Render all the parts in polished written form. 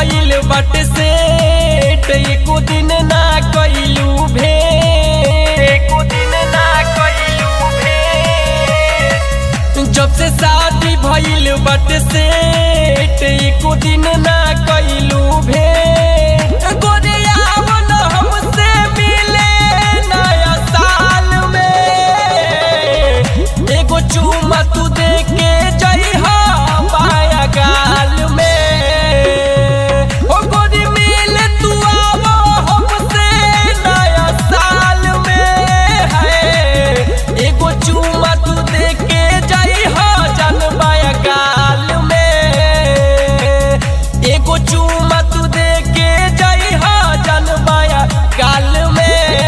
भइल बट सेट एको दिन ना कइलू भेंट जब से शादी भइल बट सेट एको दिन ना कइलू भेंट गोरिया मन हमसे मिले नया साल में एगो चुम्मा तू दे के जइहा बाया गाल में ओ गोरी मिले तू आवो हमसे नया साल में है एगो चुम्मा तू दे के जइहा जान बाया गाल में एगो चुम्मा तू दे के जइहा जान बाया गाल में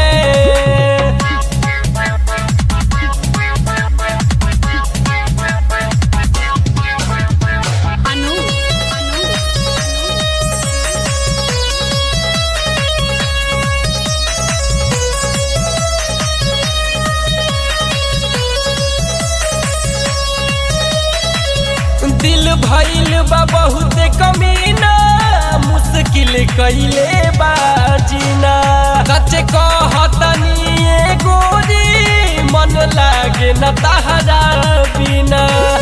दिल भइल बा बहुत कमीना मुश्किल कइले बाजीना सच कहतनी ए गोरी मन लागे न तहरा बिना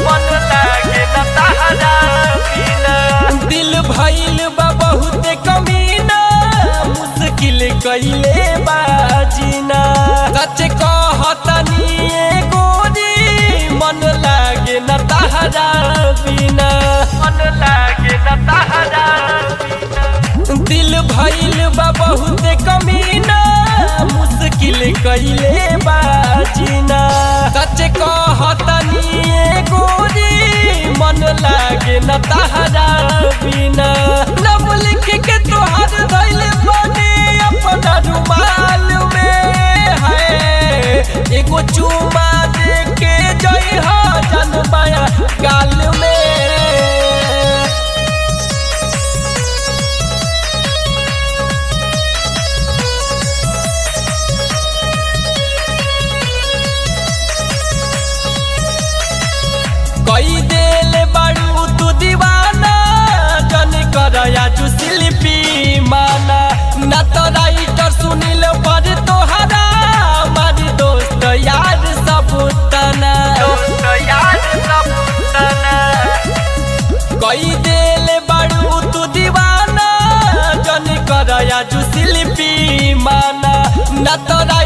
दिल भइल बा बहुत कमीना मुश्किल कइले बाजीना सच कहतनी ए गोरी मन लागे न तहरा बिना दिल भइल बा बहुत कमीना मुश्किल कइले बाजीना सच कहतनी ए गोरी मन लागे न तहरा बिना नाम लिख के तोहर धइल बने अपना रुमाल में है एगो चुम्मा दे के जइहा जान बाया गाल में कई देले बाड़ू तू दीवाना जन करया जू शिल्पी माना न तो राइटर सुनील पर तोहरा हमारी दोस्त यार सब तना कई देले बाड़ू तू दीवाना जन करया जू शिल्पी माना न तो